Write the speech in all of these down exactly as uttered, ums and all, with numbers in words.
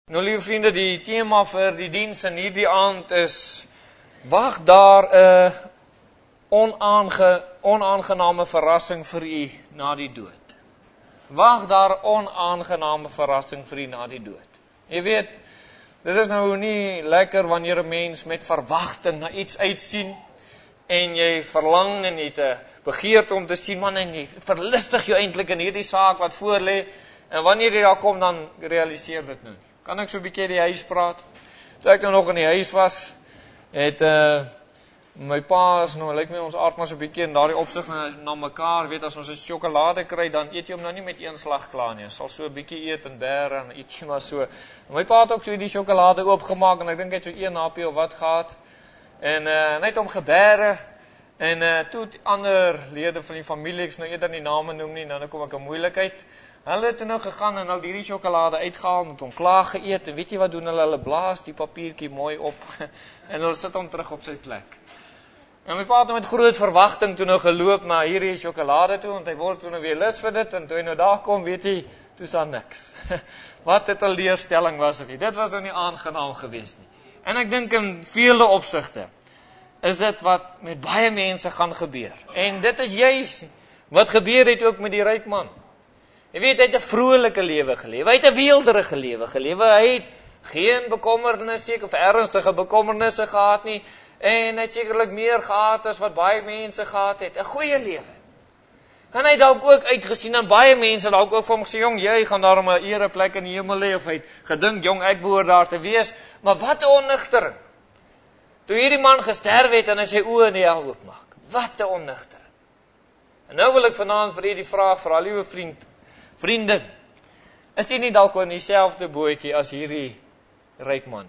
Nou lieve vriende, die thema vir die diens in hierdie aand is, wag daar 'n onaange, onaangename verrassing vir u na die dood. Wag daar onaangename verrassing vir u na die dood. Jy weet, dit is nou nie lekker wanneer 'n mens met verwagting na iets uitsien, en jy verlang en jy het 'n begeerte om te sien, man, en jy verlustig jou eintlik in hierdie saak wat voor lê, en wanneer jy daar kom, dan realiseer dit nou nie. Kan ek so 'n bietjie die huis praat? Toe ek nou nog in die huis was, het uh, my pa is nou, lyk my ons aard maar so 'n bietjie in daardie opsig na, na mekaar, weet as ons 'n sjokolade kry, dan eet jy hom nou nie met een slag klaar nie. Ons sal so 'n bietjie eet en bære en eet jy maar so. En my pa het ook so die sjokolade oopgemaak en ek dink hy het so een hapie of wat gehad. En uh, net om gebære en uh, toe ander lede van die familie, ek nou eerder nie name noem nie, dan kom ek 'n moeilikheid. Hulle het nou gegaan en al hierdie sjokolade uitgehaal en hom klaar geëet. En weet jy wat doen hulle? Hulle blaas die papiertjie mooi op en hulle sit hom terug op sy plek. En my pa het met groot verwagting toe nou geloop na hierdie sjokolade toe, want hy word toe nou weer lus vir dit, en toe hy nou daar kom, weet jy, toe is daar niks. Wat 'n teleurstelling was dit nie. Dit was nou nie aangenaam geweest nie. En ek dink in vele opsigte is dit wat met baie mense gaan gebeur. En dit is juis wat gebeur het ook met die ryk man. Jy weet, hy het 'n vrolike lewe gelewe, hy het 'n weelderige lewe gelewe, hy het geen bekommernisse, seker of ernstige bekommernisse gehad nie, en hy het sekerlik meer gehad as wat baie mense gehad het, 'n goeie lewe. En hy het dalk ook uitgesien aan baie mense, dalk ook vir hom gesê, jong, jy gaan daarom 'n ereplek in die hemel hê, of hy het gedink, jong, ek behoort daar te wees, maar wat 'n onnigtering. Toe hierdie man gesterf het en hy sy oë in die hel oopmaak, wat 'n onnigtering. En nou wil ek vanaand vir u die vraag vra, liewe vriend, vriende, is jy nie dalk in dieselfde bootjie as hierdie ryk man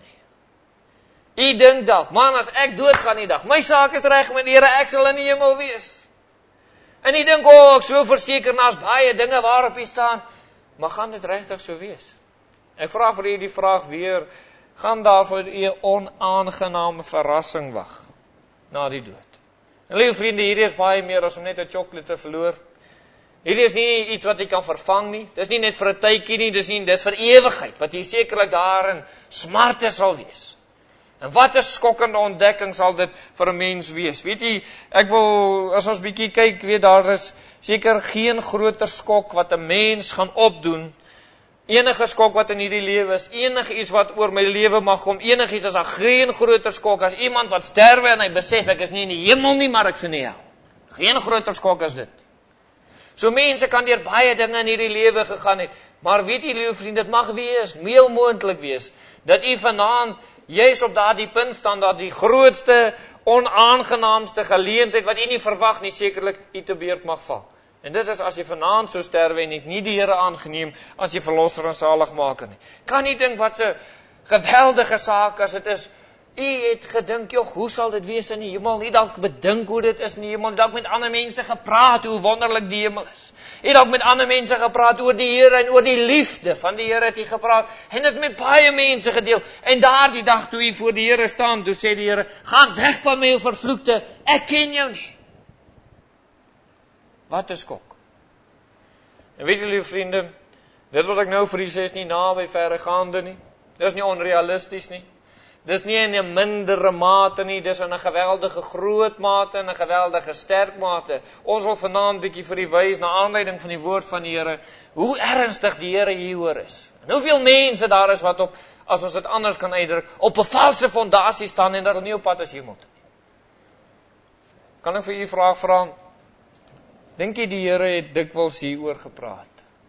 nie? U dink dalk, man, as ek dood gaan die dag, my saak is reg met die Here, ek sal in die hemel wees. En u dink, o, oh, ek so verseker, na's baie dinge waarop u staan, maar gaan dit regtig so wees? Ek vra vir u die vraag weer, gaan daar vir u 'n onaangename verrassing wag na die dood? En liewe vriende, hierdie is baie meer as om net 'n sjokolade te verloor. Hierdie is nie iets wat jy kan vervang nie. Dis nie net vir 'n tydjie nie, dis nie, dis vir ewigheid, wat jy sekerlik daarin smarte sal wees. En wat 'n skokkende ontdekking sal dit vir 'n mens wees. Weet jy, ek wil, as ons bietjie kyk, weet daar is seker geen groter skok wat 'n mens gaan opdoen. Enige skok wat in hierdie lewe is, enige iets wat oor my lewe mag kom, enige iets is daar geen groter skok as iemand wat sterwe en hy besef ek is nie in die hemel nie, maar ek is in die hel. Geen groter skok as dit. So mense kan deur baie dinge in hierdie lewe gegaan het, maar weet jy, liewe vriend, dit mag wees, heel moontlik wees, dat u vanaand juis op daardie punt staan, dat die grootste, onaangenaamste geleentheid, wat u nie verwag nie, sekerlik u te beurt mag val. En dit is as jy vanaand so sterwe en het nie die Here aangeneem as jy verlosser en saligmaker nie. Kan nie dink wat 'n geweldige saak as dit is. U het gedink, joh, hoe sal dit wees in die hemel? Nie dalk bedink hoe dit is in die hemel, nie dalk met ander mense gepraat hoe wonderlik die hemel is. Nie dalk met ander mense gepraat oor die Here en oor die liefde van die Here het hy gepraat en dit met baie mense gedeel. En daardie dag toe hy voor die Here staan, toe sê die Here, gaan weg van my, o vervloekte, ek ken jou nie. Wat 'n skok. En weet julle, vriende, dit wat ek nou vir u sê is nie naby verregaande nie. Dis nie onrealisties nie. Dis nie in 'n mindere mate nie, dis in 'n geweldige groot mate en 'n geweldige sterk mate. Ons wil vanaand bietjie vir u wys na aanleiding van die woord van die Here, hoe ernstig die Here hieroor is. En hoeveel mense daar is wat op, as ons dit anders kan uitdruk, op 'n valse fondasie staan en dat hulle nie op pad is hemel toe. Kan ek vir u vraag vra? Dink jy die Here het dikwels hieroor gepraat?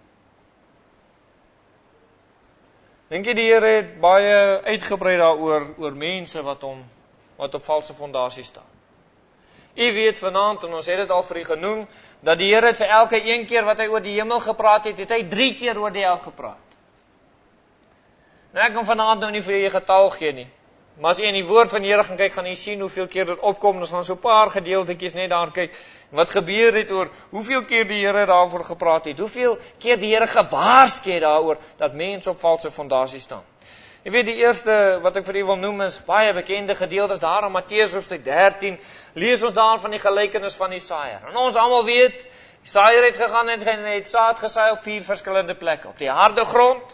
Dink jy die Here het baie uitgebrei daaroor oor mense wat hom wat op valse fondasie staan? U weet vanaand, en ons het dit al vir u genoem, dat die Here het vir elke een keer wat hy oor die hemel gepraat het, het hy drie keer oor die hel gepraat. Nou ek kan vanaand nou nie vir u 'n getal gee nie. Maar as jy in die woord van die Here gaan kyk, gaan jy sien hoeveel keer dit opkom. Ons gaan so 'n paar gedeeltetjies net daar kyk. Wat gebeur het oor hoeveel keer die Here daaroor gepraat het. Hoeveel keer die Here gewaarsku het daaroor dat mense op valse fondasie staan. Jy weet, die eerste wat ek vir u wil noem is baie bekende gedeeltes daar in Matteus hoofstuk dertien. Lees ons daar van die gelykenis van die saaier. En ons almal weet, die saaier het gegaan en het saad gesaai op vier verskillende plekke. Op die harde grond,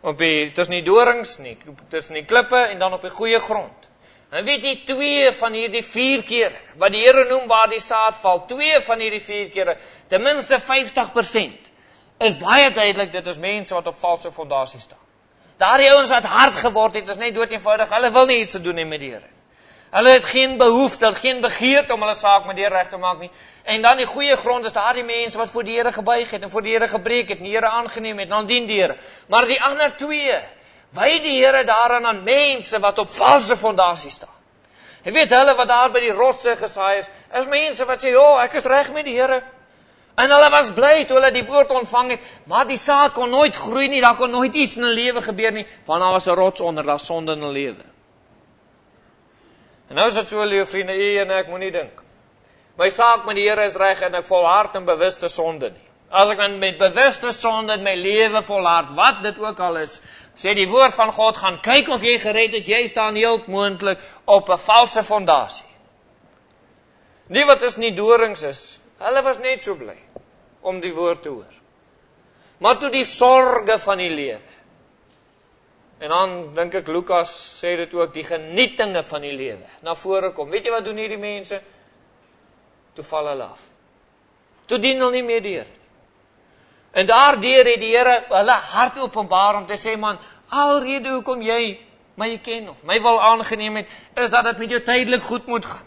op die, tussen die dorings, nie, tussen die klippe en dan op die goeie grond. En weet jy, twee van hierdie vier kere, wat die Here noem waar die saad val, twee van hierdie vier kere, ten minste vyftig persent, is baie duidelik, dit is mense wat op valse fondasie staan. Daar die ouens wat hard geword het, is net dood eenvoudig, hulle wil nie iets te doen nie met die Here. Hulle het geen behoefte, geen begeerte om hulle saak met die Here reg te maak nie. En dan die goeie grond is daar die mense wat voor die Here gebuig het en voor die Here gebreek het en die Here aangeneem het, dan dien die Here. Maar die ander twee, wy die Here daaraan aan mense wat op valse fondasie staan. Jy weet, hulle wat daar by die rotse gesaai is, is mense wat sê, "Jo, ek is reg met die Here." En hulle was bly toe hulle die woord ontvang het, maar die saad kon nooit groei nie, daar kon nooit iets in hulle lewe gebeur nie, want daar was 'n rots onder, daar sonde in hulle lewe. En nou is dit so, liewe vriende, u en ek moenie dink. My saak met die Here is reg en ek volhard in bewuste sonde nie. As ek dan met bewuste sonde in my lewe volhard, wat dit ook al is, sê die woord van God, gaan kyk of jy gered is, jy staan heel moontlik op 'n valse fondasie. Die wat is nie dorings is, hulle was net so bly om die woord te hoor. Maar toe die sorge van die lewe, en dan dink ek Lukas sê dit ook, die genietinge van die lewe, na vore kom. Weet jy wat doen hierdie mense? Toe val hulle af. Toe dien hulle nie meer die Here. En daardeur het die Here hulle hart openbaar om te sê, man, alrede hoekom jy my ken of my wil aangeneem het, is dat dit met jou tydelik goed moet gaan.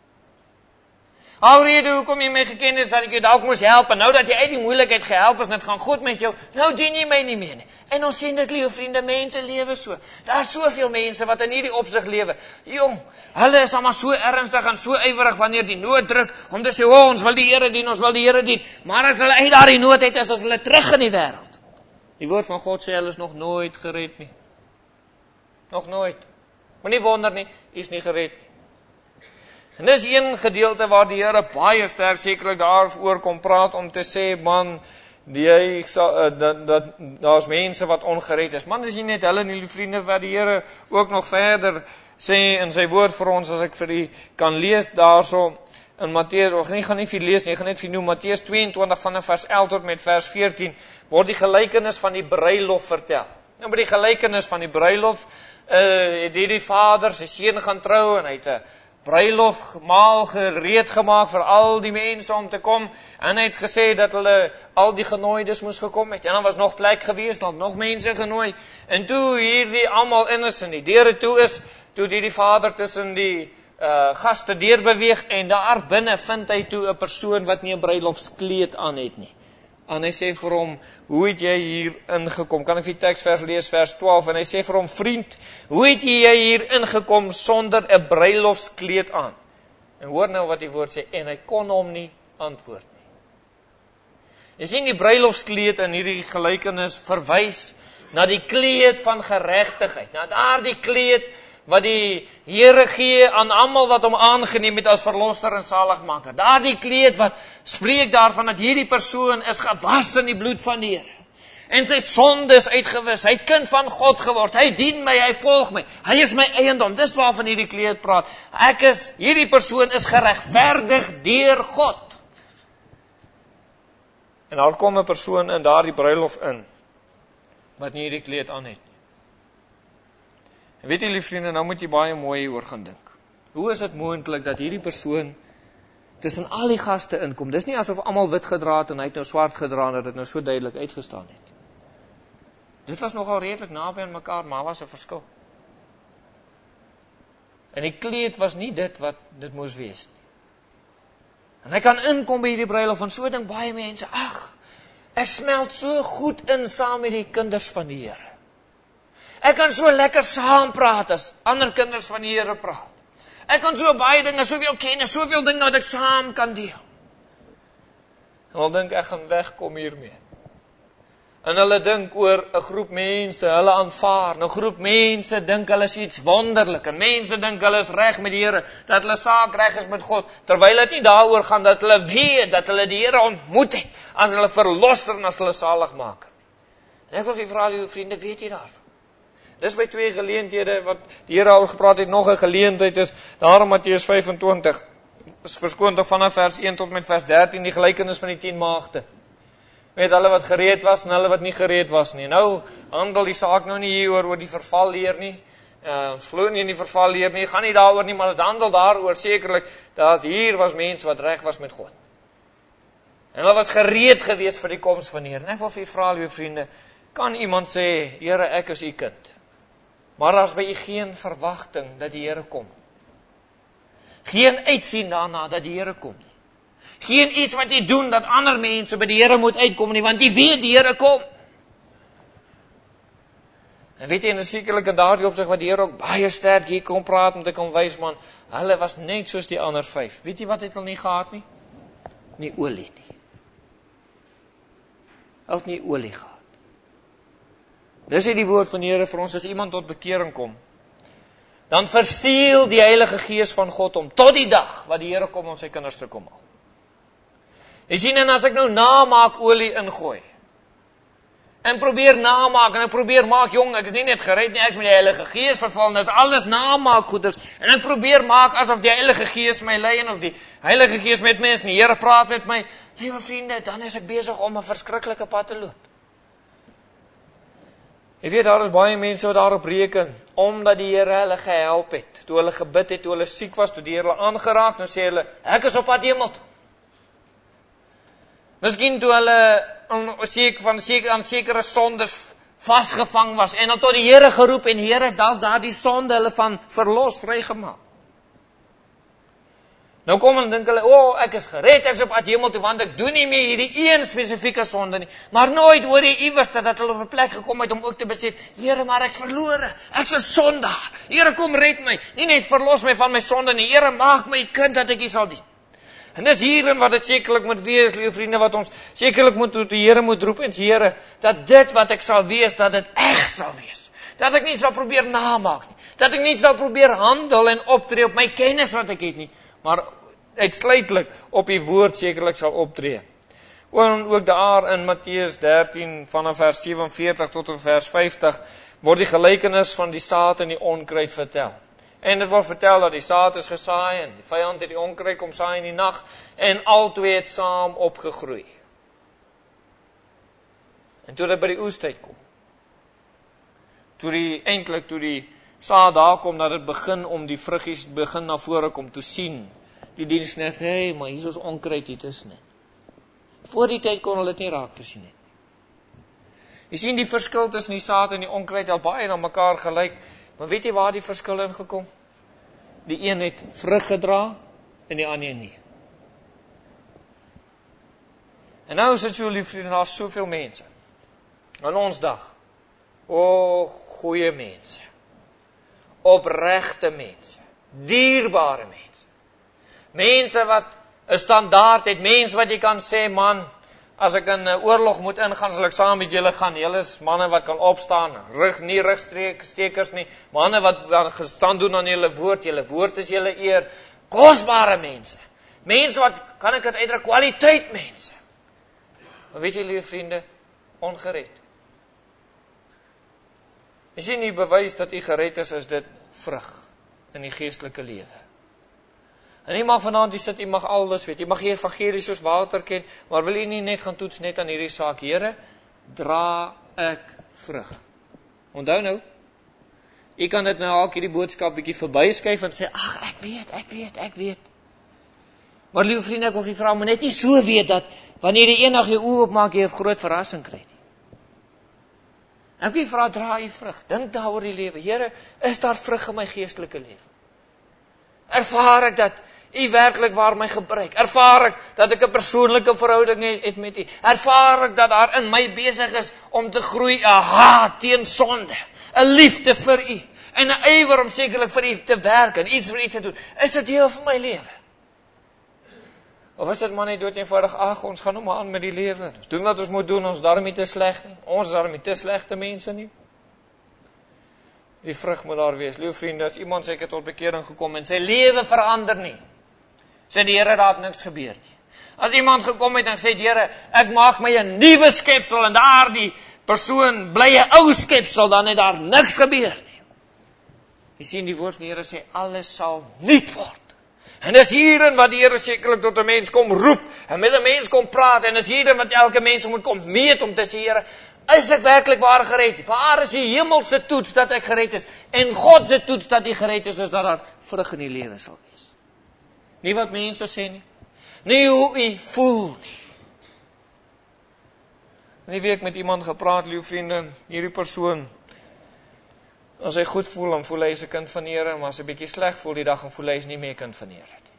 Alrede hoekom jy my geken het, dat ek jou dalk moes help, en nou dat jy uit die moeilikheid gehelp is, en dit gaan goed met jou, nou dien jy my nie meer nie. En ons sien dit, liewe vriende, mense lewe so. Daar is soveel mense wat in hierdie opsig lewe. Jong, hulle is allemaal so ernstig en so ywerig wanneer die nood druk, om te sê, oh, ons wil die Here dien, ons wil die Here dien. Maar as hulle uit daar die nood het, is as hulle terug in die wêreld. Die woord van God sê, hulle is nog nooit gered nie. Nog nooit. Maar nie wonder nie, hy is nie gered nie. En dis een gedeelte waar die Here baie sterk sekerlik daaroor kom praat om te sê, man, die, uh, dat, dat, daar's mense wat ongered is. Man, is nie net hulle nie, vriende, wat die Here ook nog verder sê in sy woord vir ons, as ek vir u kan lees daarso in Matteus, of nie, gaan nie vir lees nie, ek gaan net vir noem, Matteus tweeëntwintig van vers elf tot met vers veertien, word die gelykenis van die bruilof vertel. Nou by die gelykenis van die bruilof, uh, het hierdie vader sy seun gaan trou, en hy het 'n bruilof maal gereed gemaak vir al die mense om te kom, en hy het gesê dat hulle al die genooides moes gekom het, en dan was nog plek gewees, dan nog mense genooi, en toe hierdie almal in is, en die deure toe is, toe die, die vader tussen die uh, gaste deurbeweeg, en daar binne vind hy toe 'n persoon wat nie 'n bruilofskleed aan het nie. En hy sê vir hom, hoe het jy hier ingekom? Kan ek die teksvers lees, vers twaalf, en hy sê vir hom, vriend, hoe het jy hier ingekom sonder 'n bruilofskleed aan? En hoor nou wat die woord sê, en hy kon hom nie antwoord nie. Jy sien die bruilofskleed in hierdie gelykenis verwys na die kleed van geregtigheid, na daardie kleed wat die Here gee aan almal wat hom aangeneem het as verlosser en saligmaker. Daardie kleed wat spreek daarvan dat hierdie persoon is gewas in die bloed van die Here. En sy sonde is uitgewis, hy het kind van God geword, hy dien my, hy volg my, hy is my eiendom, dis waarvan hierdie kleed praat. Ek is, hierdie persoon is geregverdig deur God. En daar kom 'n persoon in daardie bruilof in, wat nie hierdie kleed aan het. En weet jy, lieve vriende, nou moet jy baie mooi oor gaan dink. Hoe is dit moontlik dat hierdie persoon tussen al die gaste inkom? Dis nie asof almal wit gedra het en hy het nou swart gedra en dat dit nou so duidelik uitgestaan het. Dit was nogal redelik naby aan mekaar, maar was 'n verskil. En die kleed was nie dit wat dit moes wees nie. En hy kan inkom by hierdie bruilof en so dink baie mense, ag, ek smelt so goed in saam met die kinders van die Here. Ek kan so lekker saam praat as ander kinders van die Here praat. Ek kan so baie dinge, soveel kennis, soveel dinge wat ek saam kan deel. En hulle dink ek gaan wegkom hiermee. En hulle dink oor 'n groep mense, hulle aanvaar, 'n groep mense dink hulle is iets wonderlik, en mense dink hulle is reg met die Here, dat hulle saak reg is met God, terwyl dit nie daaroor gaan dat hulle weet, dat hulle die Here ontmoet het, as hulle verlosser en as hulle saligmaker. En ek wil vir vra, liewe vriende, weet jy daarvan? Dis by twee geleenthede wat die Here al gepraat het, nog 'n geleentheid is, daar in Matteus vyfentwintig, is verskoon vanaf vers een tot met vers dertien, die gelykenis van die tien maagde. Met hulle wat gereed was en hulle wat nie gereed was nie. Nou handel die saak nou nie hier oor, oor die verval leer nie. Uh, ons glo nie in die verval leer nie, gaan nie daaroor nie, maar dit handel daaroor sekerlik, dat hier was mense wat reg was met God. En hulle was gereed gewees vir die koms van die Here. En ek wil vir u vra, liewe vriende, kan iemand sê, Here, ek is u kind, maar daar is by u geen verwagting dat die Here kom. Geen uitsien daarna dat die Here kom nie. Geen iets wat jy doen dat ander mense by die Here moet uitkom nie, want jy weet die Here kom. En weet jy, en sekerlik in daardie opsig wat die Here ook baie sterk hier kom praat om te kom wys, man, hulle was net soos die ander vyf. Weet jy wat het hulle nie gehad nie? Nie olie nie. Hulle het nie olie gehad. Dis die woord van die Here vir ons, as iemand tot bekering kom, dan versiel die Heilige Gees van God om, tot die dag wat die Here kom om sy kinders te kom haal. Jy sien, en as ek nou namaak olie ingooi, en probeer namaak, en ek probeer maak, jong, ek is nie net gered nie, ek is met die Heilige Gees verval, dis alles namaak goeders, en ek probeer maak asof die Heilige Gees my lei, en of die Heilige Gees met my is, en die Here praat met my, liewe vriende, dan is ek besig om 'n verskriklike pad te loop. Jy weet, daar is baie mense wat daarop reken, omdat die Here hulle gehelp het, toe hulle gebid het, toe hulle siek was, toe die Here hulle aangeraak, dan sê hulle, ek is op pad hemel toe. Miskien toe hulle van seker, aan sekere sondes vasgevang was, en dan tot die Here geroep, en die Here het dalk daardie sonde hulle van verlos, vrygemaak. Nou kom en dink hulle, o, oh, ek is gered, ek is op pad hemel toe, want ek doen nie meer hierdie een spesifieke sonde nie. Maar nooit hoor jy iewers dat hulle op 'n plek gekom het om ook te besef, Here, maar ek's verlore, ek's 'n sondaar. Here, kom red my, nie net verlos my van my sonde nie, Here, maak my kind dat ek U sal dien. En dis hierin wat dit sekerlik moet wees, liewe vriende, wat ons sekerlik moet tot die Here moet roep, en sê, Here, dat dit wat ek sal wees, dat dit eg sal wees. Dat ek nie sal probeer namaak nie, dat ek nie sal probeer handel en optree op my kennis wat ek het nie, maar uitsluitlik op die woord sekerlik sal optree. En ook daar in Matteus dertien vanaf vers sewenveertig tot en vers vyftig word die gelykenis van die saad en die onkruid vertel. En dit word vertel dat die saad is gesaai en die vyand het die onkruid kom saai in die nag en albei het saam opgegroei. En toe dit by die oestyd kom, toe die eintlik toe die saad daar kom, dat dit begin om die vruggies begin na vore kom, toe sien die diensknegt, hey, maar hier is onkruid hier tussen. Voor die tyd kon hulle dit nie raak gesien het. Jy sien die verskil tussen die saad en die onkruid al baie na mekaar gelyk, maar weet jy waar die verskil ingekom? Die een het vrug gedra en die ander nie. En nou is dit so, lieve vriende, daar is soveel mense in ons dag. O, goeie mense, opregte mense, dierbare mense. Mense wat 'n standaard het, mense wat jy kan sê, man, as ek in 'n oorlog moet ingaan, sal ek saam met julle gaan. Julle is manne wat kan opstaan, rug nie rugstekers nie, manne wat, wat gestaan doen aan julle woord, julle woord is julle eer, kosbare mense. Mense wat, kan ek dit uitdruk, kwaliteit mense. Maar weet jy, lieve vriende, ongered. Jy sien die bewys dat u gered is, is dit vrug in die geestelike lewe. En jy mag vanaand, jy sit, jy mag alles weet, jy mag die evangelie soos water ken, maar wil jy nie net gaan toets net aan hierdie saak, Here, dra ek vrug. Onthou nou, jy kan dit nou al hierdie boodskap bietjie verbyskuif en sê, ag, ek weet, ek weet, ek weet. Maar lieve vriende, ek wil vir vrou, maar net nie so weet dat, wanneer jy eendag jou oë opmaak, jy 'n groot verrassing kry nie. Ek wil vra, dra jy vrug, dink daar oor die lewe, Here, is daar vrug in my geestelike lewe? Ervaar ek dat U werklik waar my gebruik? Ervaar ek dat ek 'n persoonlike verhouding het met U? Ervaar ek dat daar in my besig is om te groei 'n haat teen sonde, 'n liefde vir U en 'n ywer om sekerlik vir U te werk en iets vir U te doen? Is dit deel van my lewe? Of is dit maar net dood eenvoudig, ag, ons gaan nou maar aan met die lewe. Ons doen wat ons moet doen, ons is daarmee te sleg nie. Ons is daarmee te slegte mense nie. Die vrug moet daar wees. Liewe vriende, as iemand sê ek het tot bekering gekom en sy lewe verander nie, sê die Here, daar het niks gebeur nie. As iemand gekom het en sê, Here, ek maak my 'n nuwe skepsel en daardie persoon bly 'n ou skepsel, dan het daar niks gebeur nie. Jy sien die woord van die Here sê, alles sal nuut word. En dis hierin wat die Here sekerlik tot 'n mens kom roep, en met 'n mens kom praat, en dis hierin wat elke mens moet kom meet om te sê, Here, is ek werklik waar gered? Waar is die hemelse toets dat ek gered is? En God se toets dat jy gered is, is dat daar vrug in die lewe sal wees. Nie wat mense sê nie. Nie hoe jy voel nie. In die week met iemand gepraat, lieve vriende, hierdie persoon, as hy goed voel, dan voel hy is 'n kind van die Here, maar as hy bietjie sleg voel die dag, dan voel hy is nie meer 'n kind van die Here nie.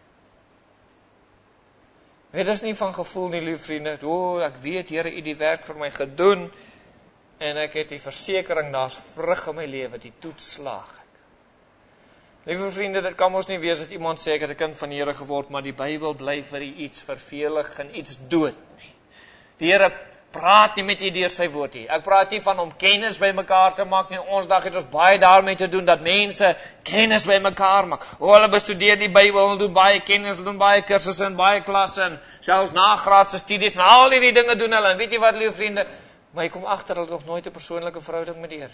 Weet, dit is nie van gevoel nie, lieve vriende. O, ek weet, Here, U het die werk vir my gedoen, en ek het die versekering, daar's vrug in my lewe, die toets slaag ek. Lieve vriende, dit kan ons nie wees dat iemand sê, ek het 'n kind van die Here geword, maar die Bybel bly vir u iets vervelig en iets dood nie. Die Here praat nie met u deur sy woord nie. Ek praat nie van om kennis by mekaar te maak nie. Ons dag het ons baie daarmee te doen, dat mense kennis by mekaar maak. O, hulle bestudeer die Bybel, hulle doen baie kennis, hulle doen baie kursusse en baie klasse, en selfs nagraadse studies, en al die dinge doen hulle, en weet jy wat, lieve vriende, maar jy kom agter, hulle het nog nooit 'n persoonlike verhouding met die Here.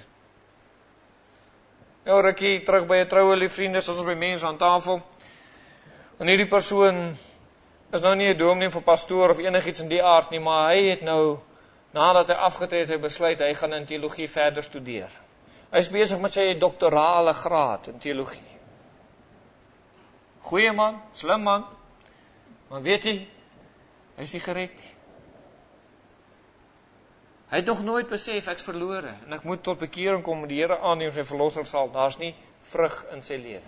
Nou, rukkie terug by 'n troue, lieve vriende, soos ons by mense aan tafel, en hierdie persoon is nou nie 'n dominee of 'n pastoor of enigiets in die aard nie, maar hy het nou, nadat hy afgetree het, hy besluit, hy gaan in teologie verder studeer. Hy is besig met sy doktorale graad in teologie. Goeie man, slim man, maar weet jy, hy is nie gered nie. Hy het nog nooit besef, ek's verlore, en ek moet tot bekering kom, en die Here aanneem sy verlosser sal, daar's nie vrug in sy lewe.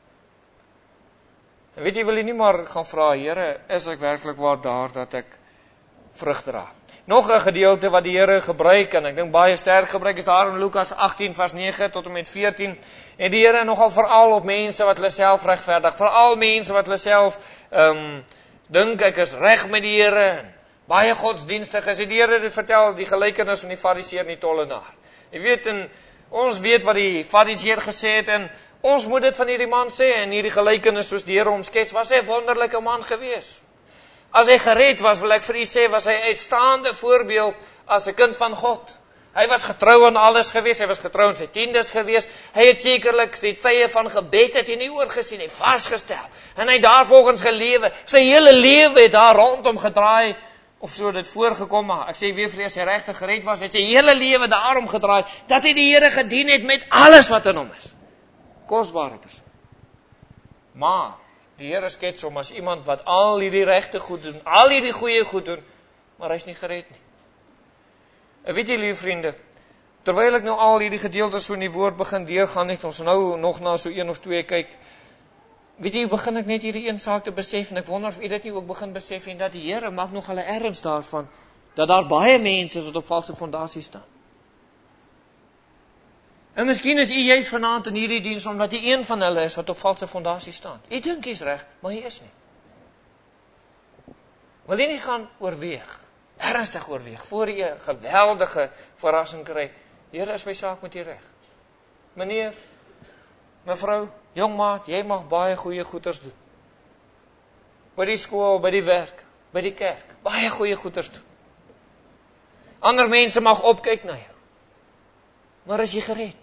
En weet jy, wil jy nie maar gaan vra, Here, is ek werklik waar daar, dat ek vrug dra? Nog 'n gedeelte wat die Here gebruik, en ek dink baie sterk gebruik, is daar in Lukas agttien vers nege tot en met veertien, en die Here nogal veral op mense wat hulle self regverdig, veral mense wat hulle self, um, dink ek is reg met die Here, baie godsdienstig is, die Here dit vertel, die gelykenis van die fariseer en die tollenaar. Jy weet, en ons weet wat die fariseer gesê het, en ons moet dit van hierdie man sê, en hierdie gelykenis soos die Here omskets, was hy 'n wonderlike man gewees. As hy gered was, wil ek vir u sê, was hy 'n uitstaande voorbeeld as 'n kind van God. Hy was getrou aan alles gewees, hy was getrou aan sy tiendes gewees, hy het sekerlik die tye van gebed het hy nie oorgesien, hy vasgestel, en hy daarvolgens gelewe, sy hele lewe het daar rondom gedraai, of so dit voorgekom, maar ek sê weer vir as hy regtig gered was, het sy hele lewe daarom gedraai, dat hy die Here gedien het met alles wat in hom is. Kosbare persoon. Maar die Here skets hom as iemand wat al hierdie regte goed doen, al hierdie goeie goed doen, maar hy's nie gered nie. En weet jy, lieve vriende, terwyl ek nou al hierdie gedeeltes so in die woord begin deurgaan, het ons nou nog na so een of twee kyk, weet jy, begin ek net hierdie een saak te besef, en ek wonder of u dit nie ook begin besef, en dat die Here maak nog hulle erns daarvan, dat daar baie mense is wat op valse fondasies staan. En miskien is u juist vanaand in hierdie diens, omdat u een van hulle is wat op valse fondasies staan. U dink hy's reg, maar hy is nie. Wil jy nie gaan oorweeg, ernstig oorweeg, voor jy 'n geweldige verrassing kry, Here, is my saak met u reg. Meneer, mevrou, jongmaat, jy mag baie goeie goeders doen. By die skool, by die werk, by die kerk, baie goeie goeders doen. Ander mense mag opkyk na jou. Maar is jy gered?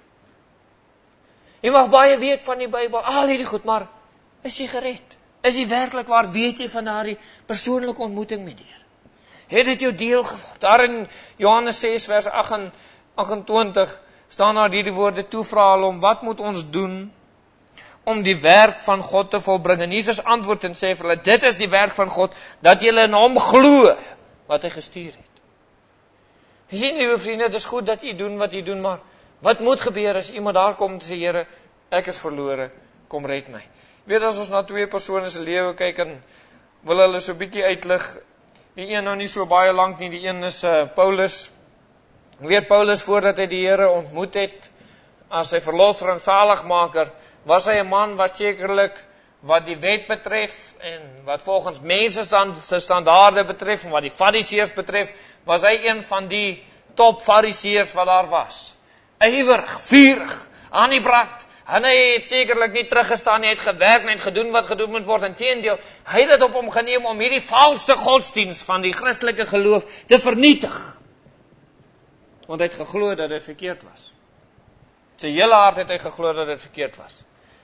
Jy mag baie weet van die Bybel, al hierdie goed, maar is jy gered? Is jy werklik waar, weet jy van daardie persoonlike ontmoeting met die Here? Het dit jou deel geword? Daar in Johannes ses vers agt-ag-ag-twintig staan daar hierdie woorde, toe vra hulle hom, wat moet ons doen om die werk van God te volbring? En Jesus antwoord en sê vir hulle, dit is die werk van God, dat julle in hom glo, wat hy gestuur het. Jy sien, lieve vriende, het is goed dat jy doen wat jy doen, maar wat moet gebeur as iemand daar kom en sê, Here, ek is verlore, kom red my. Weet, as ons na twee persone se lewe kyk, en wil hulle so bietjie uitlig, die een nou nie so baie lank nie, die een is uh, Paulus. Weet, Paulus, voordat hy die Here ontmoet het, as sy verlosser en zaligmaker, was hy 'n man wat sekerlik, wat die wet betref, en wat volgens mense se standaarde betref, en wat die fariseërs betref, was hy een van die top fariseërs wat daar was. Ywerig, vurig, aan die brand, en hy het sekerlik nie teruggestaan, hy het gewerk, hy het gedoen wat gedoen moet word, inteendeel, hy het dit op hom geneem om hierdie valse godsdienst van die Christelike geloof te vernietig. Want hy het geglo dat dit verkeerd was. Sy hele hart het hy geglo dat dit verkeerd was.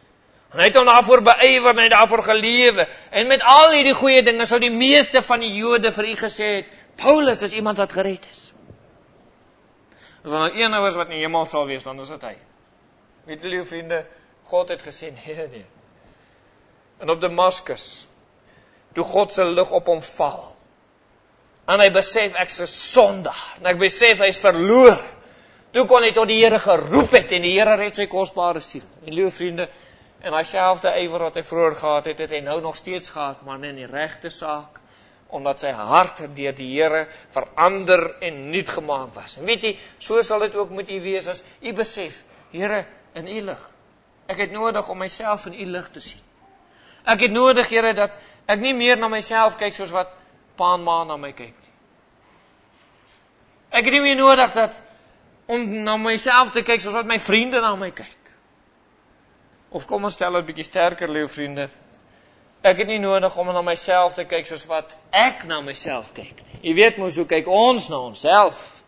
En hy het hom daarvoor beywer, en hy het daarvoor gelewe. En met al hierdie goeie dinge sou die meeste van die Jode vir u gesê het, Paulus is iemand wat gered is. As er nou een nou is wat in die hemel sal wees, dan is dit hy. Weet julle, vriende, God het gesê, nee, nee. En op Damaskus, toe God se lig op hom val, en hy besef, ek is 'n sondaar, en ek besef, hy is verloor, toe kon hy tot die Here geroep het, en die Here red sy kosbare siel. En liewe vriende, en hy selfde ywer wat hy vroeër gehad het, het hy nou nog steeds gehad, maar in die regte saak, omdat sy hart deur die Here verander en nuut gemaak was. En weet jy, so sal dit ook met u wees, as u besef, Here, in u lig, ek het nodig om myself in u lig te sien. Ek het nodig, Here, dat ek nie meer na myself kyk, soos wat pa en ma na my kyk nie. Ek het nie meer nodig, dat om na myself te kyk, soos wat my vriende na my kyk. Of kom ons stel het bietjie sterker, liewe vriende, ek het nie nodig om na myself te kyk, soos wat ek na myself kyk nie. Jy weet mos, hoe kyk ons na onsself?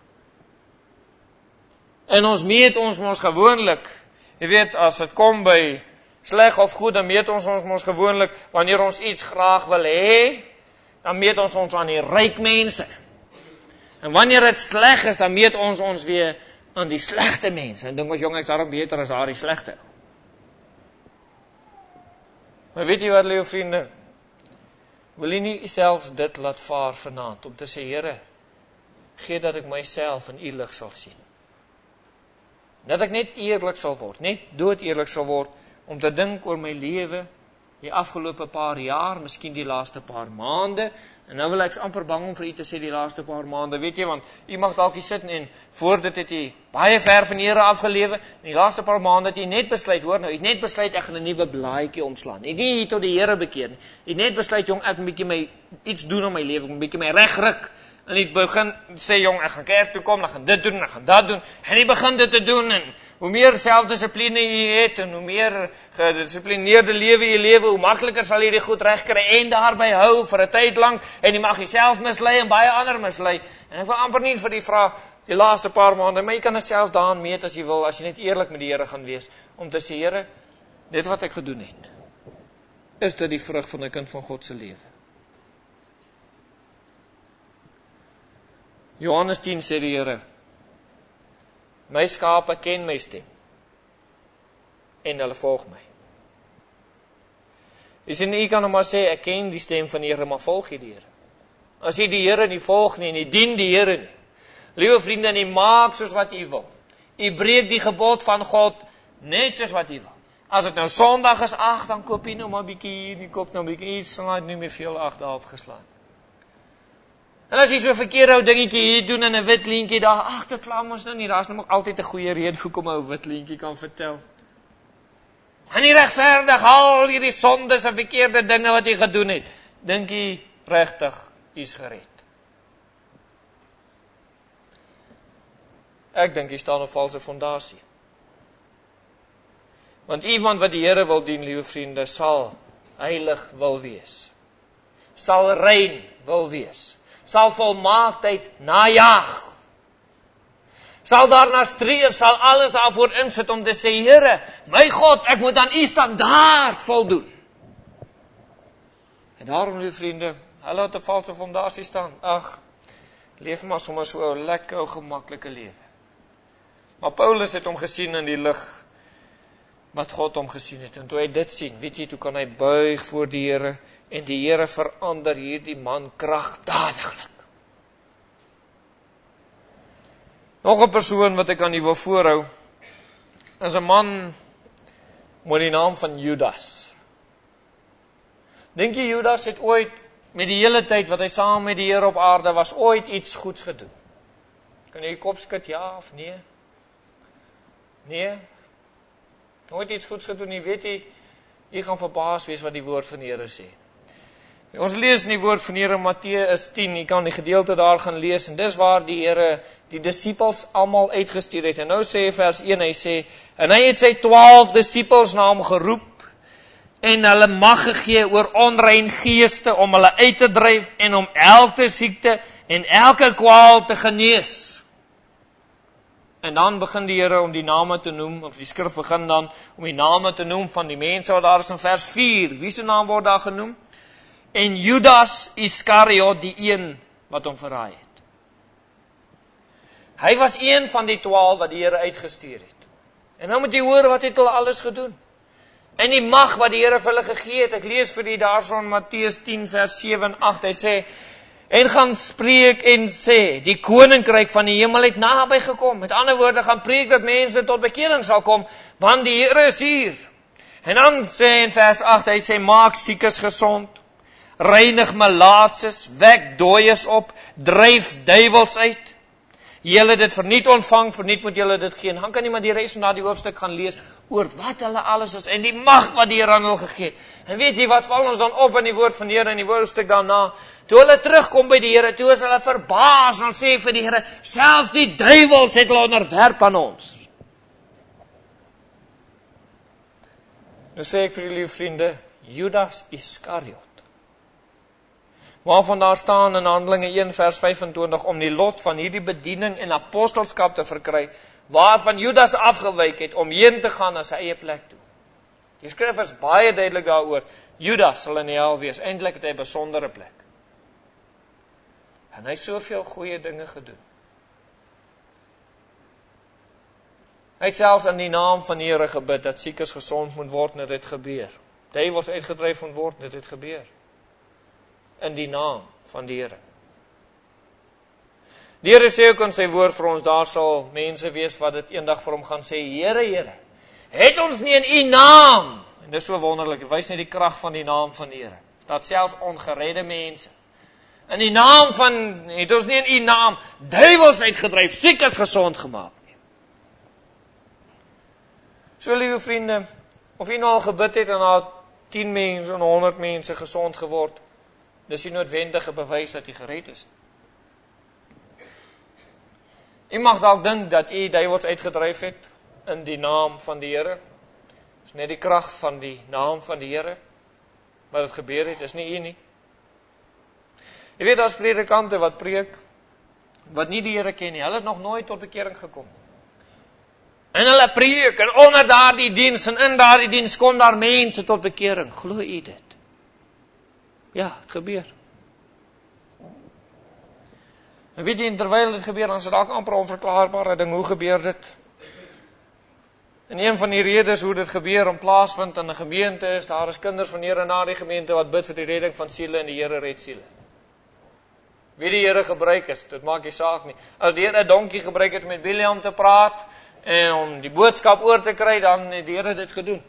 En ons meet ons mos gewoonlik, jy weet, as dit kom by sleg of goed, dan meet ons ons mos gewoonlik, wanneer ons iets graag wil hê, dan meet ons ons aan die ryk mense. En wanneer dit sleg is, dan meet ons ons weer aan die slegte mense. En dink ons, jong, ek is daarom beter as daar die slegte. Maar weet jy wat, liewe vriende, wil jy nie selfs dit laat vaar vanaand, om te sê, Here, gee dat ek myself in u lig sal sien. Dat ek net eerlik sal word, net dood eerlik sal word, om te dink oor my lewe, die afgelope paar jaar, miskien die laaste paar maande, en nou wil ek amper bang om vir u te sê die laaste paar maande, weet jy, want u mag dalk hier sit, en voor dit het u baie ver van die Here afgelewe, en die laaste paar maande het u net besluit, hoor nou, u het net besluit, ek gaan 'n nuwe blaadjie omslaan, u het nie tot die Here bekeer nie, u het net besluit, jong, ek moet 'n bietjie my, iets doen aan my lewe, ek moet 'n bietjie my regryk, en u begin sê, jong, ek gaan kerk toe kom, ek gaan dit doen, ek gaan dat doen, en u begin dit te doen, en hoe meer selfdissipline jy het, en hoe meer gedisciplineerde lewe jy lewe, hoe makliker sal jy die goed regkry, en daarby hou, vir 'n tyd lang, en jy mag jouself mislei, en baie ander mislei, en ek wil amper nie vir die vraag, die laaste paar maande, maar jy kan dit selfs daan meet as jy wil, as jy net eerlik met die Here gaan wees, om te sê, Here, dit wat ek gedoen het, is dit die vrug van 'n kind van God se lewe. Johannes tien sê die Here, my skape ken my stem, en hulle volg my. Jy sê nie, jy kan nou maar sê, ek ken die stem van die Here, maar volg jy die Here? As jy die Here nie volg nie, en jy dien die Here nie, liewe vriende, en jy maak soos wat jy wil, jy breek die gebod van God, net soos wat jy wil. As dit nou Sondag is, ag, dan koop jy nou maar bietjie hier, jy koop nou bietjie hier, slaat nie meer veel ag daarop geslaan. En as jy so 'n verkeerde ou dingetjie hier doen in 'n wit leentjie daar, ag, dit kla ons nou nie, daar's nou ook altyd 'n goeie rede hoekom 'n ou wit leentjie kan vertel. En nie regverdig al hierdie sondes en verkeerde dinge wat jy gedoen het. Dink jy regtig jy's gered? Ek dink jy staan op valse fondasie. Want iemand wat die Here wil dien, liewe vriende, sal heilig wil wees. Sal rein wil wees. Sal volmaaktheid najag. Sal daarna streef, sal alles daarvoor insit om te sê, Here, my God, ek moet aan u standaard voldoen. En daarom, lieve vriende, hulle het 'n valse fondasie staan. Ag, leef maar sommer so 'n lekker, gemaklike lewe. Maar Paulus het hom gesien in die lig wat God hom gesien het. En toe hy dit sien, weet jy, toe kan hy buig voor die Here, en die Here verander hierdie man kragtadiglik. Nog 'n persoon wat ek aan u wil voorhou, is 'n man met die naam van Judas. Dink jy Judas het ooit, met die hele tyd wat hy saam met die Here op aarde was, ooit iets goeds gedoen? Kan jy die kop skud, ja of nee? Nee? Nooit iets goeds gedoen nie, weet jy, jy gaan verbaas wees wat die woord van die Here sê. Ons lees in die woord van die Here, Matteus tien, jy kan die gedeelte daar gaan lees, en dis waar die Here die disippels almal uitgestuur het. En nou sê vers een, hy sê, en hy het sy twaalf disippels na hom geroep, en hulle mag gegee oor onrein geeste, om hulle uit te dryf, en om elke siekte, en elke kwaal te genees. En dan begin die Here om die name te noem, of die skrif begin dan om die name te noem van die mense wat daar is in vers vier. Wie se naam word daar genoem? En Judas Iskariot, die een wat hom verraai het. Hy was een van die twaalf wat die Here uitgestuur het. En nou moet jy hoor wat het hulle alles gedoen. En die mag wat die Here vir hulle gegee het. Ek lees vir die daarson Matteus tien vers sewe en agt. Hy sê, en gaan spreek en sê, die koninkryk van die hemel het naby gekom. Met ander woorde, gaan preek dat mense tot bekering sal kom, want die Here is hier. En dan sê in vers agt, hy sê, maak siekes gesond, reinig malaatses, wek dooies op, dryf duiwels uit. Julle dit verniet ontvang, verniet moet julle dit gee. En dan kan jy maar die res van daardie hoofstuk gaan lees, oor wat hulle alles is, en die mag wat die Here aan hulle gegee het. En weet jy, wat val ons dan op in die woord van die Here, in die hoofstuk daarna, toe hulle terugkom by die Here, toe is hulle verbaas, en sê vir die Here, selfs die duiwels het hulle onderwerp aan ons. Nou sê ek vir julle vriende, Judas Iskariot, waarvan daar staan in Handelinge een vers vyfentwintig, om die lot van hierdie bediening en apostelskap te verkry, waarvan Judas afgewyk het, om heen te gaan na sy eie plek toe. Die skrif is baie duidelik daaroor, Judas sal in die hel wees, eintlik het hy 'n besondere plek. En hy het soveel goeie dinge gedoen. Hy het selfs in die naam van die Here gebid, dat siekes gesond moet word, en dit gebeur. Duiwels uitgedryf moet word, en dit gebeur. In die naam van die Here. Die Here sê ook in sy woord vir ons, daar sal mense wees wat dit eendag vir hom gaan sê, Here, Here, het ons nie in u naam, en dit is so wonderlik, het wys net die krag van die naam van die Here, dat selfs ongeredde mense, in die naam van, het ons nie in u naam, duiwels uitgedryf, siekes gesond gemaak nie. So, lieve vriende, of u nou al gebid het, en al tien mense, en honderd mense gesond geword, dis die noodwendige bewys dat u gered is. U mag dalk dink dat u duiwels uitgedryf het in die naam van die Here. Dis net die krag van die naam van die Here wat dit gebeur het, is nie u nie. Jy weet, as predikante wat preek, wat nie die Here ken nie, hulle is nog nooit tot bekering gekom. En hulle preek, en onder daardie diens, en in daardie diens, kom daar mense tot bekering. Glo u dit? Ja, het gebeur. En weet jy, terwyl dit gebeur, dan is dit dalk amper onverklaarbare ding, hoe gebeur dit? En een van die redes hoe dit gebeur, en plaasvind in 'n gemeente is, daar is kinders van die Here na die gemeente, wat bid vir die redding van siele, en die Here red siele. Wie die Here gebruik is, dit maak nie saak nie. As die Here 'n donkie gebruik het met Biliam te praat, en om die boodskap oor te kry, dan het die Here dit gedoen.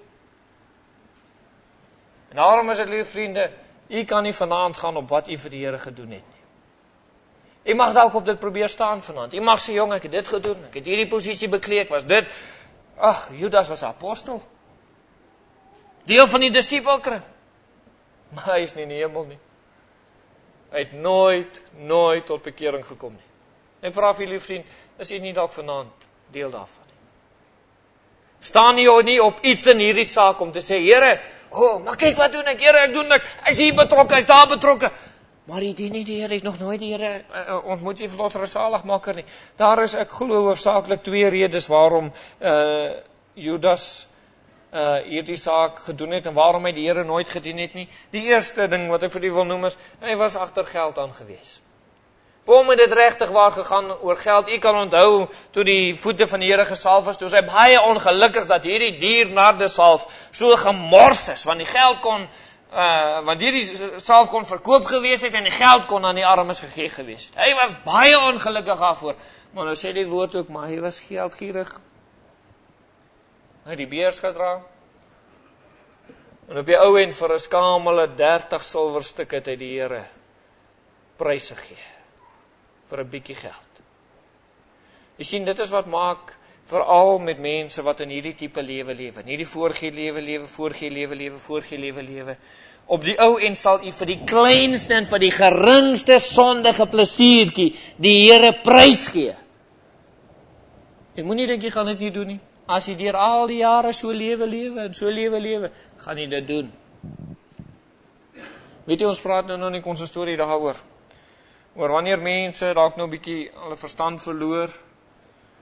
En daarom is dit, lieve vriende, u kan nie vanaand gaan op wat u vir die Here gedoen het nie. U mag dalk op dit probeer staan vanaand. U mag sê, jong, ek het dit gedoen, ek het hierdie posisie bekleed, ek was dit. Ag, Judas was 'n apostel. Deel van die disipelkring. Maar hy is nie in die hemel nie. Hy het nooit, nooit tot bekering gekom nie. Ek vra vir julle vriend, is u nie dalk vanaand deel daarvan nie? Staan jy nie op iets in hierdie saak om te sê, Here, oh, maar kyk wat doen ek, Here, ek doen ek, hy is hier betrokke, hy is daar betrokke. Maar die dien nie die Here, is nog nooit die Here uh, ontmoet jy vlot zaligmaker nie. Daar is, ek glo hoofsaaklik twee redes waarom uh, Judas uh, hierdie saak gedoen het en waarom hy die Here nooit gedien het nie. Die eerste ding wat ek vir u wil noem is, hy was agter geld aangewees. Vir hom het dit regtig waar gegaan oor geld. U kan onthou, toe die voete van die Here gesalf is, toe is hy baie ongelukkig dat hierdie dier nardesalf so gemors is, want die geld kon Uh, want hierdie salf kon verkoop gewees het en die geld kon aan die armes gegee gewees het. Hy was baie ongelukkig daarvoor. Maar nou sê die woord ook, maar hy was geldgierig. Hy het die beurs gedra. En op die ou end vir 'n skamele dertig silwerstukke het hy die Here pryse gegee vir 'n bietjie geld. Jy sien, dit is wat maak veral met mense wat in hierdie tipe lewe lewe, nie die voorgee lewe lewe, voorgee lewe lewe, voorgee lewe lewe. Op die ou end sal u vir die kleinste en vir die geringste sondige plesiertjie die Here prys gee. Ek moenie dink jy gaan dit nie doen nie. As jy deur al die jare so lewe lewe en so lewe lewe, gaan jy dit doen. Weet jy, ons praat nou nog nie konsistorie daaroor. Oor wanneer mense dalk nou 'n bietjie hulle verstand verloor.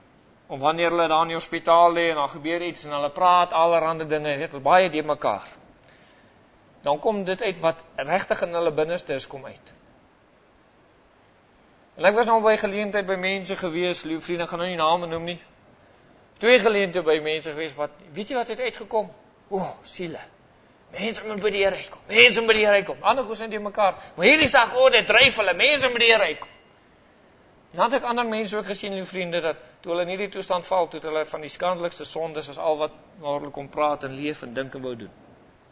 of wanneer hulle daar in die hospitaal lê en daar gebeur iets en hulle praat allerhande dinge, weet jy, baie die mekaar. Dan kom dit uit wat regtig in hulle binneste is kom uit. En ek was nou by geleentheid by mense gewees, lieve vriende, gaan nou nie name noem nie. Twee geleenthede by mense gewees wat, weet jy wat het uitgekom? O, oh, siele. Mense moet by die Here uitkom. Mense moet by die Here uitkom. Ander goeie zijn die mekaar. Maar hierdie staan, o, oh, dit dryf hulle. Mense moet by die Here uitkom. En had ek ander mense ook gesien, lieve vriende, dat toe hulle in hierdie toestand val, toe hulle van die skandelikste sondes as al wat waar hulle kom praat en leef en dink en wou doen.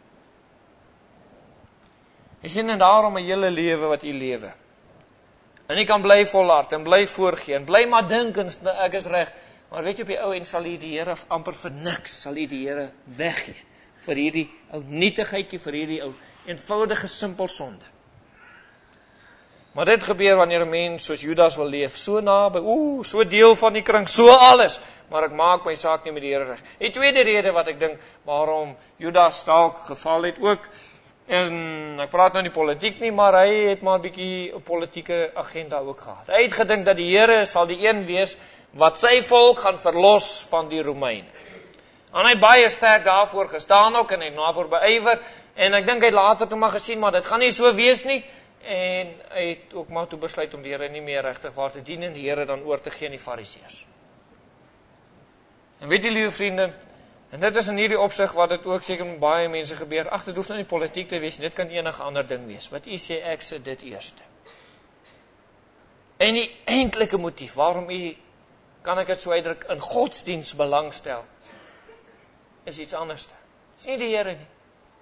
Jy sien en daarom 'n hele lewe wat jy lewe. En jy kan bly volhard en bly voorgee en bly maar dink en ek is reg. Maar weet jy op die ou en sal jy die Here amper vir niks sal jy die Here weggee vir hierdie ou nietigheidjie, vir hierdie ou eenvoudige simpel sonde. Maar dit gebeur wanneer 'n mens soos Judas wil leef, so naby, ooh, so deel van die kring, so alles, maar ek maak my saak nie met die Here reg. Die tweede rede wat ek dink waarom Judas dalk geval het ook, en ek praat nou nie politiek nie, maar hy het maar 'n bietjie 'n politieke agenda ook gehad. Hy het gedink dat die Here sal die een wees wat sy volk gaan verlos van die Romeine. En hy baie sterk daarvoor gestaan ook en hy het daarvoor beywer en ek dink hy het later toe maar gesien maar dit gaan nie so wees nie en hy het ook maar toe besluit om die Here nie meer regtig waar te dien en die Here dan oor te gee aan die Fariseërs. En weet jy lieve vriende, en dit is in hierdie opsig wat dit ook seker met baie mense gebeur. Ag, dit hoef nou nie politiek te wees, dit kan enige ander ding wees. Wat u sê, ek sê dit eerste. En die eintlike motief waarom u, kan ek dit so uitdruk, in godsdiens belangstel, is iets anders. Dis nie die Here nie.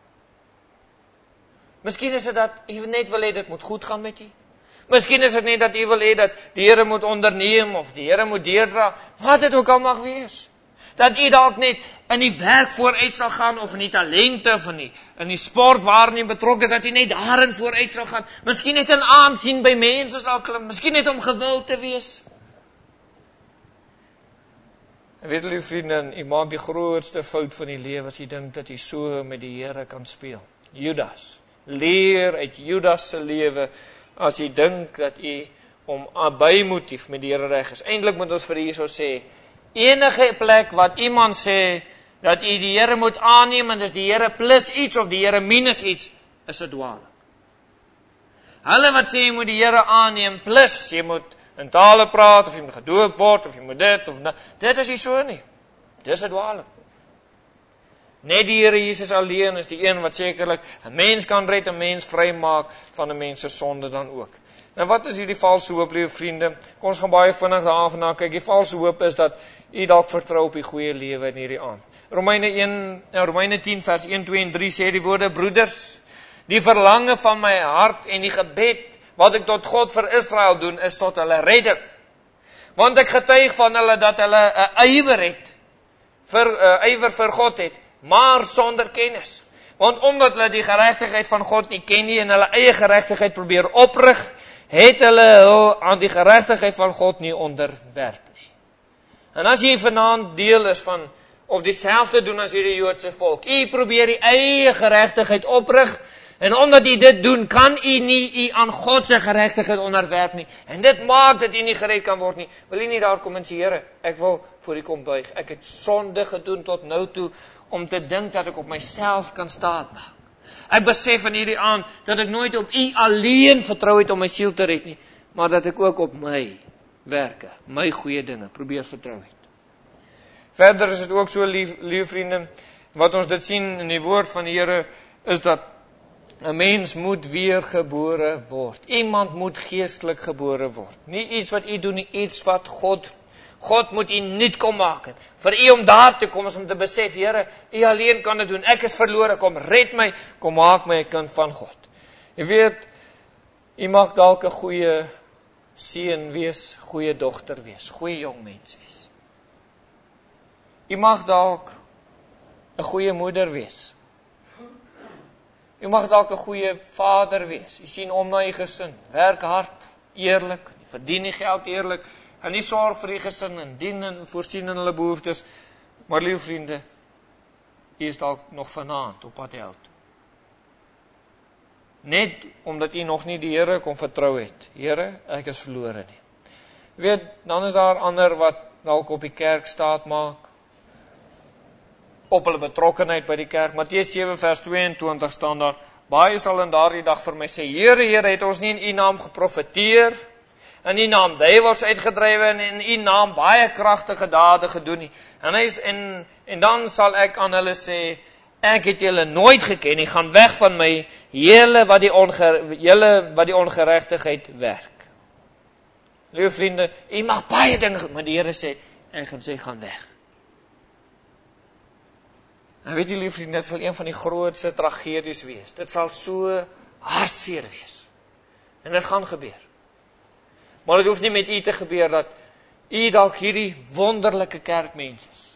Miskien is dit dat u net wil hê dit moet goed gaan met u. Miskien is dit net dat u wil hê dat die Here moet onderneem of die Here moet deurdra, wat dit ook al mag wees. Dat u dalk net in die werk vooruit sal gaan of in die talente of in die, in die sport waarin u betrokke is, dat u net daarin vooruit sal gaan. Miskien net in aansien by mense sal klim, miskien net om gewild te wees. En weet julle vriende, u maak die grootste fout van die lewe as u dink dat u so met die Here kan speel. Judas, leer uit Judas se lewe as u dink dat u om bymotief met die Here reg is. Eintlik moet ons vir u so sê, enige plek wat iemand sê dat u die Here moet aanneem en dis die Here plus iets of die Here minus iets, is 'n dwaling. Hulle wat sê jy moet die Here aanneem plus jy moet in tale praat of jy moet gedoop word of jy moet dit of dat, dit is nie so nie. Dis 'n dwaling. Net die Here Jesus alleen is die een wat sekerlik 'n mens kan red, 'n mens vrymaak van 'n mens se sonde dan ook. Nou wat is hierdie valse hoop, lieve vriende? Kom ons gaan baie vinnig daarna kyk. Die valse hoop is dat u dalk vertrou op die goeie lewe in hierdie aand. Romeine een, nou Romeine tien vers een, twee en drie sê die woorde, broeders, die verlange van my hart en die gebed wat ek tot God vir Israel doen is tot hulle redding. Want ek getuig van hulle dat hulle 'n ywer het vir 'n ywer vir God het, maar sonder kennis. Want omdat hulle die geregtigheid van God nie ken nie en hulle eie geregtigheid probeer oprig, het hulle aan die geregtigheid van God nie onderwerp nie. En as jy vanaand deel is van, of dieselfde doen as hierdie Joodse volk, jy probeer die eie geregtigheid oprig, en omdat jy dit doen, kan jy nie jy aan God se geregtigheid onderwerp nie, en dit maak dat jy nie gered kan word nie. Wil jy nie daar kom en sê, Here, ek wil voor U kom buig, ek het sonde gedoen tot nou toe, om te dink dat ek op myself kan staat maak. Ek besef in hierdie aand, dat ek nooit op U alleen vertrou het om my siel te red nie, maar dat ek ook op my werke, my goeie dinge, probeer vertrou het. Verder is dit ook so, lief, lief vriende, wat ons dit sien in die woord van die Here, is dat 'n mens moet weergebore word. Iemand moet geestelik gebore word. Nie iets wat u doen nie, iets wat God God moet u nuut kom maak. Vir u om daar te kom is om te besef, Here, u alleen kan dit doen. Ek is verlore, kom red my, kom maak my 'n kind van God. Jy weet, u mag dalk 'n goeie seun wees, goeie dogter wees, goeie jong mens wees. U mag dalk 'n goeie moeder wees. U mag dalk 'n goeie vader wees. U sien om na u gesin, werk hard, eerlik, verdien die geld eerlik, en nie sorg vir die gesin en dien en voorsien in hulle behoeftes. Maar lieve vriende, u is dalk nog vanaand op pad hel toe. Net omdat u nog nie die Here kon vertrou het. Here, ek is verlore nie. Weet, dan is daar ander wat dalk op die kerk staat maak, op hulle betrokkenheid by die kerk. Matteus sewe vers tweeëntwintig staan daar, baie sal in daardie dag vir my sê, Here, Here, het ons nie in U naam geprofeteer, in U naam duiwels uitgedrywe, en in U naam baie kragtige dade gedoen nie. En, hy is, en, en dan sal ek aan hulle sê, ek het julle nooit geken nie, gaan weg van my, julle wat die, onge, julle wat die ongeregtigheid werk. Liewe vriende, u mag baie dinge, maar die Here sê, ek gaan sê, gaan weg. En weet jy, liewe vriende, dit sal een van die grootste tragedies wees. Dit sal so hartseer wees. En dit gaan gebeur. Maar dit hoef nie met u te gebeur, dat u dalk hierdie wonderlike kerkmens is.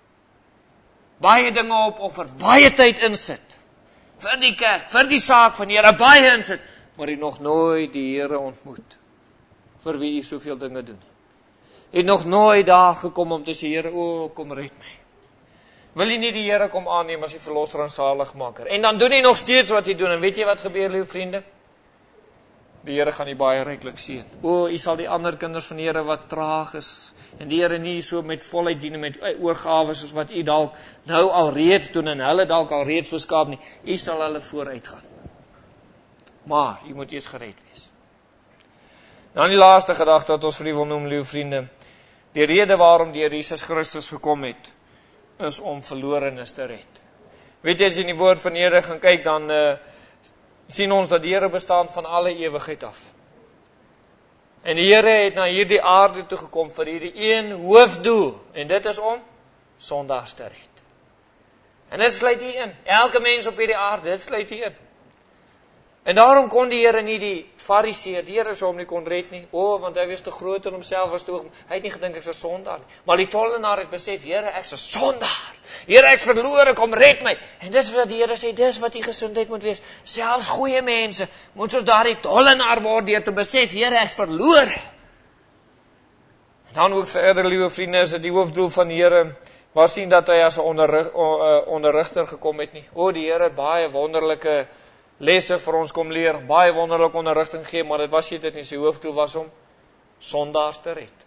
Baie dinge opoffer, baie tyd insit, vir die kerk, vir die saak van die Here, baie insit, maar u nog nooit die Here ontmoet, vir wie u soveel dinge doen. U het nog nooit daar gekom om te sê, Here, o, kom red my. Wil jy nie die Here kom aanneem as die verlosser en zaligmaker? En dan doen hy nog steeds wat hy doen, en weet jy wat gebeur, liewe vriende? Die Here gaan nie baie ryklik seën. O, u sal die ander kinders van die Here wat traag is, en die Here nie so met voluit dien, met oorgawe soos wat u dalk nou al reeds doen, en hulle dalk al reeds beskaap nie, u sal hulle vooruit gaan. Maar, u moet eers gered wees. Dan die laaste gedagte wat ons vir u wil noem, liewe vriende, die rede waarom die Here Jesus Christus gekom het, is om verlorenes te red. Weet jy, as jy in die woord van die Here gaan kyk, dan uh, sien ons dat die Here bestaan van alle ewigheid af. En die Here het na hierdie aarde toe gekom vir hierdie een hoofdoel, en dit is om sondaars te red. En dit sluit hier in. Elke mens op hierdie aarde, dit sluit hier in. En daarom kon die Here nie die fariseer, die Here sou hom nie kon red nie. O, want hy was te groot in homself, was te hoog. Hy het nie gedink ek is 'n sondaar nie. Maar die tollenaar het besef, Here, ek is 'n sondaar. Here, ek is verlore, kom red my. En dis wat die Here sê, dis wat die gesondheid moet wees. Selfs goeie mense moet soos daardie tollenaar word deur te besef, Here, ek is verlore. En dan ook verder, liewe vriende, is dit die hoofdoel van die Here was nie dat hy as 'n onderrig, onderrigter gekom het nie. O, die Here het baie wonderlike lesse vir ons kom leer, baie wonderlike onderrigting gee, maar dit was nie dit nie, sy hoofdoel was om sondaars te red.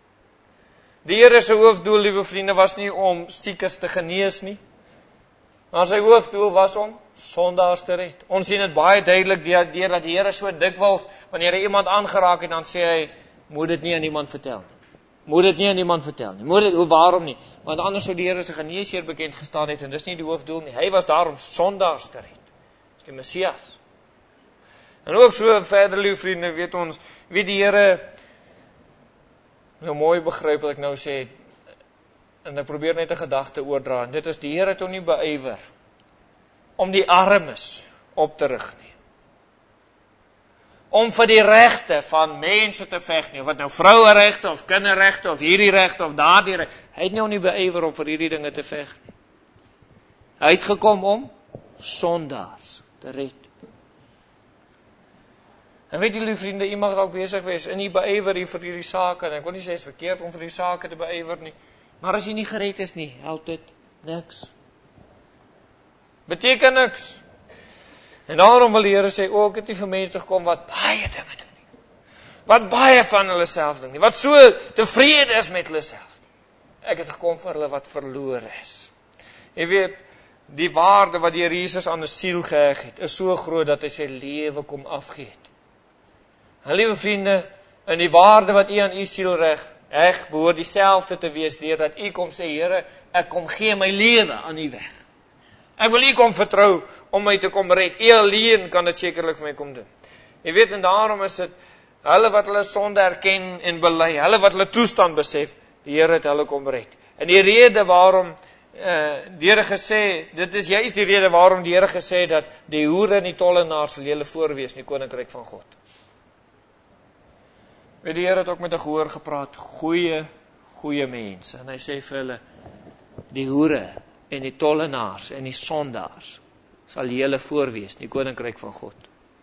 Die Here se hoofdoel, liewe vriende, was nie om stiekers te genees nie, maar sy hoofdoel was om sondaars te red. Ons sien dit baie duidelik deur dat die Here so dikwels, wanneer hy iemand aangeraak het, dan sê hy, moet dit nie aan iemand vertel nie. Moet dit nie aan iemand vertel nie. Moet dit, hoe, waarom nie? Want anders sou die Here se geneesheer bekend gestaan het, en dis nie die hoofdoel nie. Hy was daar om sondaars te red. Die Messias. En ook so verder, liewe vriende, weet ons, wie die Here nou mooi begryp wat ek nou sê, en ek probeer net 'n gedagte oordra, en dit is, die Here het hom nie beywer om die armes op te rig nie. Om vir die regte van mense te veg nie, of wat nou vroueregte, of kinderregte, of hierdie regte, of daardie regte. Hy het nou nie beywer om vir hierdie dinge te veg nie. Hy het gekom om sondaars te red. En weet julle vriende, u mag dalk besig wees in die beywer hier vir hierdie sake, en ek wil nie sê dit is verkeerd om vir die sake te beywer nie, maar as jy nie gered is nie, help dit niks. Beteken niks. En daarom wil die Here sê, ook het nie vir mense gekom wat baie dinge doen nie, wat baie van hulle self doen nie, wat so tevrede is met hulle self nie. Ek het gekom vir hulle wat verlore is. Jy weet, die waarde wat die Here Jesus aan 'n siel geheg het, is so groot dat hy sy lewe kom afgee het. En liewe vriende, in die waarde wat u aan u siel reg, heg, behoort dieselfde te wees, deurdat u kom sê, Here, ek kom gee my lewe aan u weg. Ek wil u kom vertrou om my te kom red. U alleen kan dit sekerlik vir my kom doen. Jy weet, en daarom is dit, hulle wat hulle sonde erken en bely, hulle wat hulle toestand besef, die Here het hulle kom red. En die rede waarom Uh, die Here gesê, dit is juist die rede waarom die Here gesê dat die hoere en die tollenaars sal julle voorwees in die koninkryk van God. Weet die Here het ook met 'n gehoor gepraat, goeie, goeie mense, en hy sê vir hulle, die hoere en die tollenaars en die sondaars sal julle voorwees in die koninkryk van God.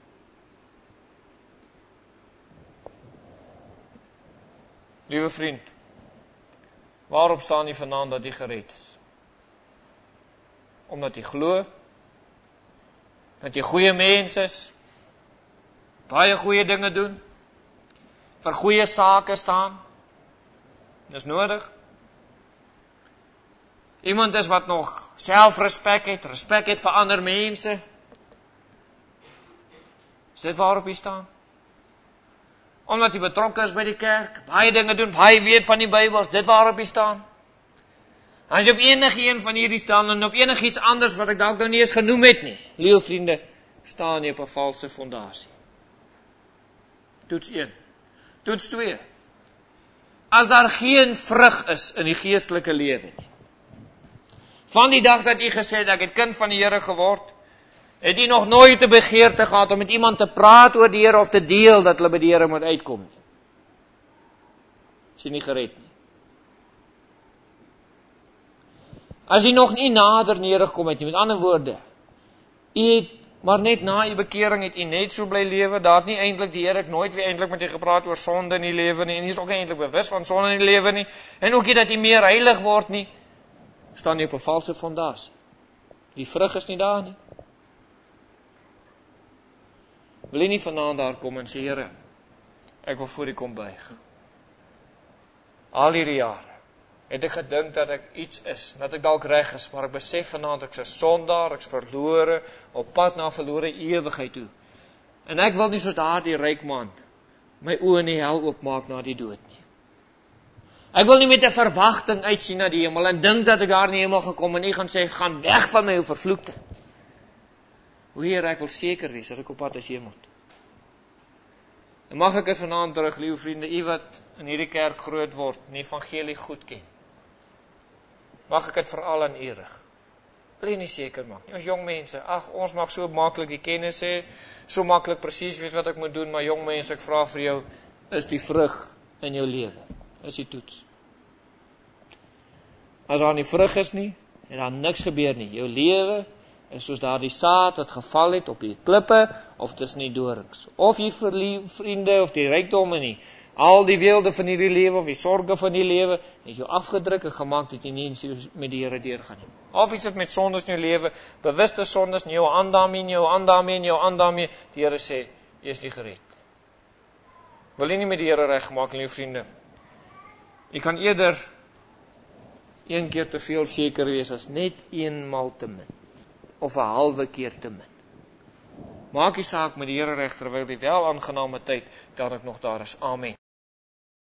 Liewe vriend, waarop staan jy vanaand dat jy gered is? Omdat jy glo, dat jy goeie mens is, baie goeie dinge doen, vir goeie sake staan, Dis nodig. Iemand is wat nog selfrespek het, respek het vir ander mense. Is dit waarop jy staan? Omdat jy betrokke is by die kerk, baie dinge doen, baie weet van die Bybel, is dit waarop jy staan? As jy op enige een van hierdie staan, en op enigiets anders wat ek dalk nou nie eens genoem het nie, liewe vriende, staan jy op 'n valse fondasie. Toets een. Toets twee. As daar geen vrug is in die geestelike lewe nie. Van die dag dat jy gesê het, ek het kind van die Here geword, het jy nog nooit 'n begeerte gehad om met iemand te praat oor die Here of te deel dat hulle by die Here moet uitkom nie. Is jy nie gered nie. As jy nog nie nader nederig kom het nie, met ander woorde, jy het maar net na jy bekering het jy net so bly lewe, daar het nie eintlik die Here het nooit weer eintlik met jy gepraat oor sonde in die lewe nie, en jy is ook nie eintlik bewus van sonde in die lewe nie, en ook nie dat jy meer heilig word nie, staan jy op 'n valse fondasie. Die vrug is nie daar nie. Wil jy nie vanaand daar kom en sê, Here, ek wil voor U kom buig. Al hierdie jare het ek gedink dat ek iets is, dat ek dalk reg is, maar ek besef vanaand ek is 'n sondaar, ek is verlore, op pad na verlore ewigheid toe. En ek wil nie soos daardie ryk man my oë in die hel oopmaak na die dood nie. Ek wil nie met 'n verwagting uitsien na die hemel en dink dat ek daar in die hemel gekom en U gaan sê, gaan weg van my, o vervloekte. O Here, ek wil seker wees dat ek op pad is hemel. En mag ek dit vanaand terug, liewe vriende, U wat in hierdie kerk groot word, en die evangelie goed ken. Mag ek dit veral aan U rig. Wil jy nie seker maak nie. Ons jong mense, ag, ons mag so maklik die kennis hê, so maklik presies weet wat ek moet doen, maar jong mense, ek vra vir jou, is die vrug in jou lewe? Is die toets? As daar nie vrug is nie, en daar niks gebeur nie, jou lewe is soos daardie saad wat geval het op die klippe, of tussen die dorings. Of jy verlief vriende, of die rykdomme nie, al die weelde van hierdie lewe, of die sorge van die lewe, het jou afgedruk en gemaak dat jy nie met die Here deurgaan nie. Of jy sit met sondes in jou lewe, bewuste sondes, nie jou aan daarmee, nie jou aan daarmee, nie jou aan daarmee, die Here sê, jy is nie gered. Wil jy nie met die Here reg gemaak, liewe vriende? Jy kan eerder een keer te veel seker wees as net eenmal te min, of 'n halwe keer te min. Maak die saak met die Here reg terwyl die wel aangename tyd dat ek nog daar is. Amen.